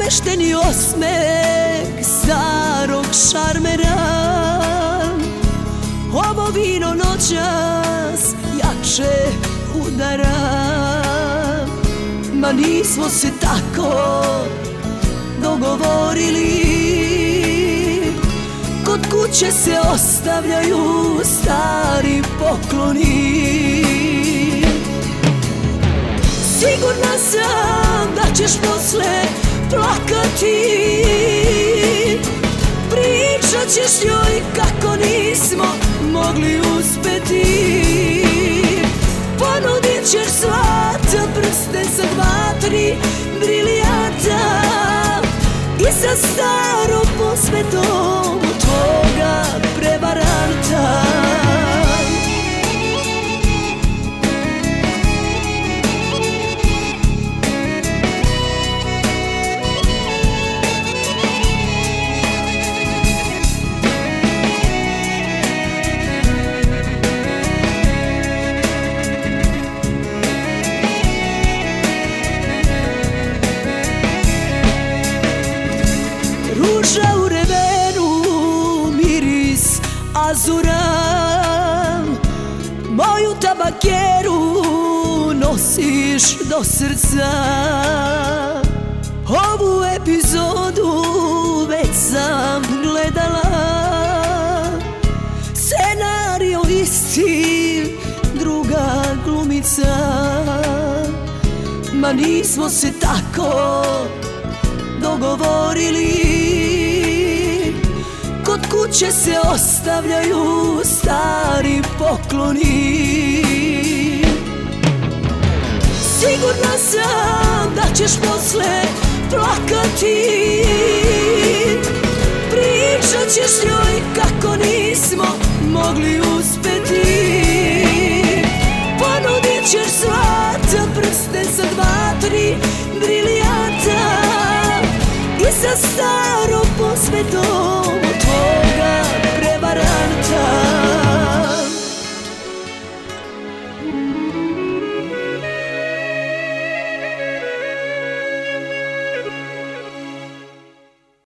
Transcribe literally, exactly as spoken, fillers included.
Namješteni osmeh starog šarmera, ovo vino noćas jače udara. Ma nismo se tako dogovorili, kod kuće se ostavljaju stari pokloni. Sigurna sam da ćeš posle plakati, pričat ćeš njoj kako nismo mogli uspeti. Ponudit ćeš zlata prste sa dva, tri brilijanta i sa starom posvetom tvoga prevaranta. Ruža u revenu, miris azura, moju tabakeru nosiš do srca. Ovu epizodu već sam gledala, scenario isti, druga glumica. Ma nismo se tako dogovorili, kod kuće se ostavljaju stari pokloni. Sigurna sam da ćeš posle plakati, pričat ćeš njoj kako nismo mogli uspeti. Ponudit ćeš zlata prste sa dva, tri brilijanta i sa starom posvetom